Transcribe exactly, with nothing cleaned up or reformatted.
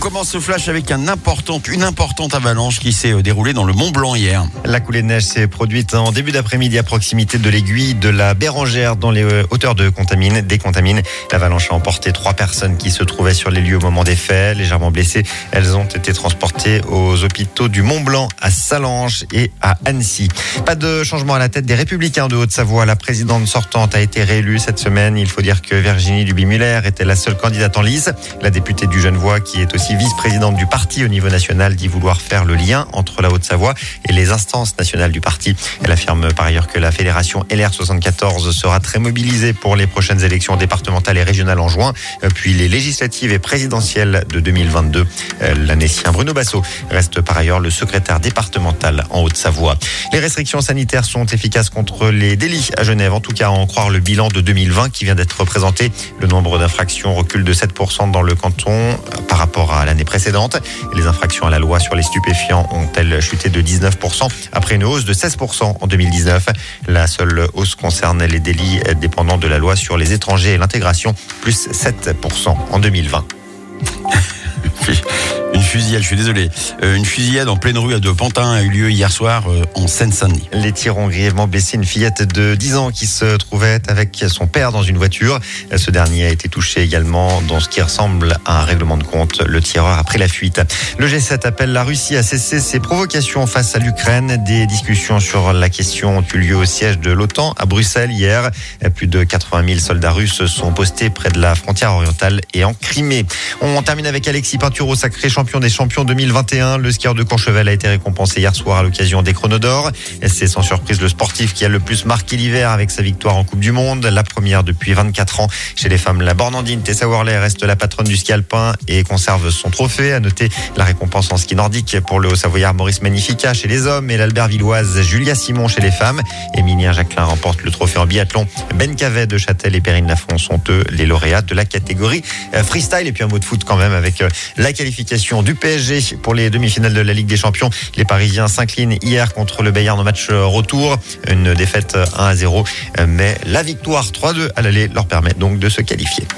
commence ce flash avec un important, une importante avalanche qui s'est déroulée dans le Mont Blanc hier. La coulée de neige s'est produite en début d'après-midi à proximité de l'aiguille de la Bérengère dans les hauteurs de Contamine, des Contamines. L'avalanche a emporté trois personnes qui se trouvaient sur les lieux au moment des faits. Légèrement blessées, elles ont été transportées aux hôpitaux du Mont Blanc, à Sallanches et à Annecy. Pas de changement à la tête des Républicains de Haute-Savoie. La présidente sortante a été réélue cette semaine. Il faut dire que Virginie Duby-Muller était la seule candidate en lice. La députée du Genevois, qui est aussi vice-présidente du parti au niveau national, dit vouloir faire le lien entre la Haute-Savoie et les instances nationales du parti. Elle affirme par ailleurs que la fédération L R soixante-quatorze sera très mobilisée pour les prochaines élections départementales et régionales en juin, puis les législatives et présidentielles de deux mille vingt-deux. L'Annécien Bruno Bassot reste par ailleurs le secrétaire départemental en Haute-Savoie. Les restrictions sanitaires sont efficaces contre les délits à Genève, en tout cas à en croire le bilan de deux mille vingt qui vient d'être présenté. Le nombre d'infractions recule de sept pour cent dans le canton par rapport à l'année précédente. Les infractions à la loi sur les stupéfiants ont-elles chuté de dix-neuf pour cent après une hausse de seize pour cent en deux mille dix-neuf. La seule hausse concerne les délits dépendant de la loi sur les étrangers et l'intégration, plus sept pour cent en deux mille vingt. Une fusillade, je suis désolé. Euh, une fusillade en pleine rue de Pantin a eu lieu hier soir euh, en Seine-Saint-Denis. Les tirs ont grièvement blessé une fillette de dix ans qui se trouvait avec son père dans une voiture. Ce dernier a été touché également dans ce qui ressemble à un règlement de compte. Le tireur a pris la fuite. Le G sept appelle la Russie à cesser ses provocations face à l'Ukraine. Des discussions sur la question ont eu lieu au siège de l'OTAN à Bruxelles hier. Plus de quatre-vingt mille soldats russes sont postés près de la frontière orientale et en Crimée. On termine avec Alexis Pinturo, sacré champion des champions deux mille vingt et un. Le skieur de Courchevel a été récompensé hier soir à l'occasion des chronos d'or. C'est sans surprise le sportif qui a le plus marqué l'hiver avec sa victoire en Coupe du Monde. La première depuis vingt-quatre ans. Chez les femmes, la Bornandine Tessa Worley reste la patronne du ski alpin et conserve son trophée. À noter la récompense en ski nordique pour le Haut-Savoyard Maurice Magnifica chez les hommes et l'Albertvilloise Julia Simon chez les femmes. Émilien Jacquelin remporte le trophée en biathlon. Ben Cavet de Châtel et Perrine Lafont sont eux les lauréats de la catégorie freestyle. Et puis un mot de foot quand même avec la qualification du P S G pour les demi-finales de la Ligue des Champions. Les Parisiens s'inclinent hier contre le Bayern en match retour. Une défaite un à zéro, mais la victoire trois deux à l'aller leur permet donc de se qualifier.